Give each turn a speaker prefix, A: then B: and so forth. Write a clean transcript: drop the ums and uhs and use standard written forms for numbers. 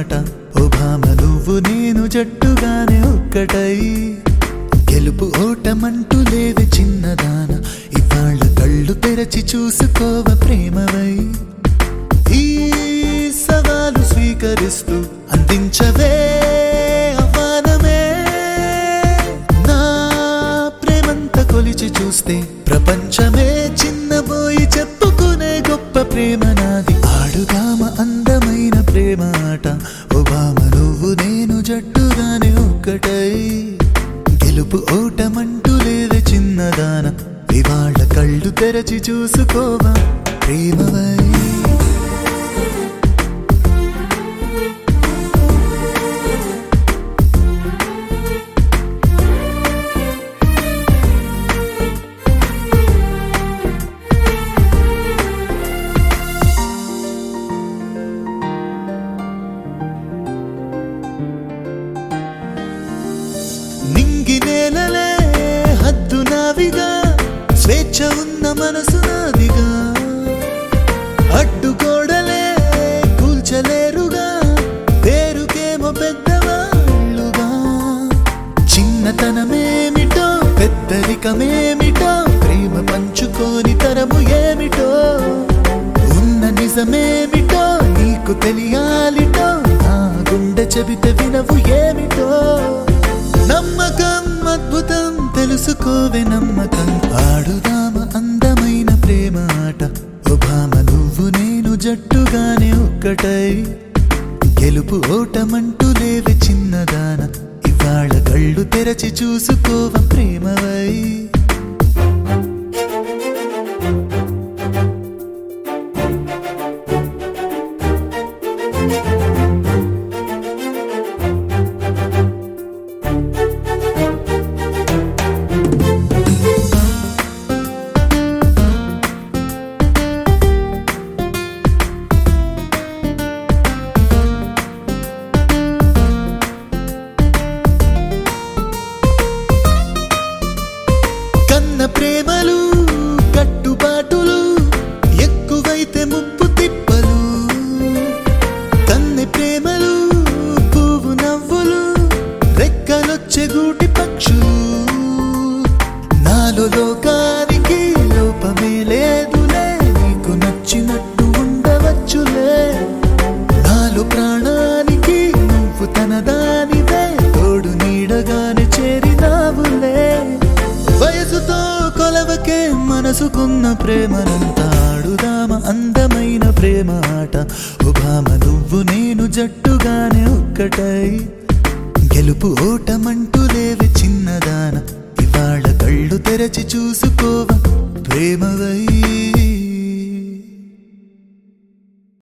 A: ఆట ఓ భామ నువ్వు నేను జట్టుగానే ఒక్కటై గెలుపు ఓటమంటూ లేవి చిన్నదాన ఇవాళ కళ్ళు తెరచి చూసుకోవ ప్రేమవై ఈ సవాలు స్వీకరిస్తూ అందించవే ఆహ్వానమే నా ప్రేమంత కొలిచి చూస్తే ప్రపంచమే చిన్నబోయి చెప్పుకునే గొప్ప ప్రేమ నాది ఆడుదామ అందమైన ప్రేమ ఆట ఓ భామ నువ్వు నేను జట్టుగానే ఒక్కటై గెలుపు ఓటమంటూ లేవే చిన్నదాన ఇవాళ కళ్ళు తెరచి చూసుకోవా ప్రేమవై నింగి నేలలే హద్దు నావిగా స్వేచ్ఛ ఉన్న మనసు నాదిగా అడ్డుగోడలే కూల్చలేరుగా పేరుకేమో పెద్దవాళ్ళుగా చిన్నతనమేమిటో పెద్దరికమేమిటో ప్రేమ పంచుకోని తరము ఏమిటో ఉన్న నిజమేమిటో నీకు తెలియాలిటో నా గుండె చెబితే వినవు ఏమిటో నమ్మకం అద్భుతం తెలుసుకోవే నమ్మకం ఆడుదామ అందమైన ప్రేమ ఆట ఓ భామ నువ్వు నేను జట్టుగానే ఒక్కటై గెలుపు ఓటమంటూ లేవే చిన్నదాన ఇవాళ కళ్ళు తెరచి చూసుకోవ ప్రేమవై ప్రేమలు కట్టుబాటులు ఎక్కువైతే ముప్పు తిప్పలు కన్నె ప్రేమలు పువ్వు నవ్వులు రెక్కలొచ్చే గూటి పక్షులు నాలో లోకానికి లోపమే లేదులే నీకు నచ్చినట్టు ఉండవచ్చులే నాలో ప్రాణానికి నువ్వు తనదానివే తోడు నీడగానే చేరినావులే వయసుతో కొలవకే మనసుకున్న ప్రేమనంతా ఆడుదామ అందమైన ప్రేమ ఆట ఓ భామ నువ్వు నేను జట్టుగానే ఒక్కటై గెలుపు ఓటమంటూ లేవే చిన్నదాన ఇవాళ కళ్ళు తెరచి చూసుకోవ ప్రేమవై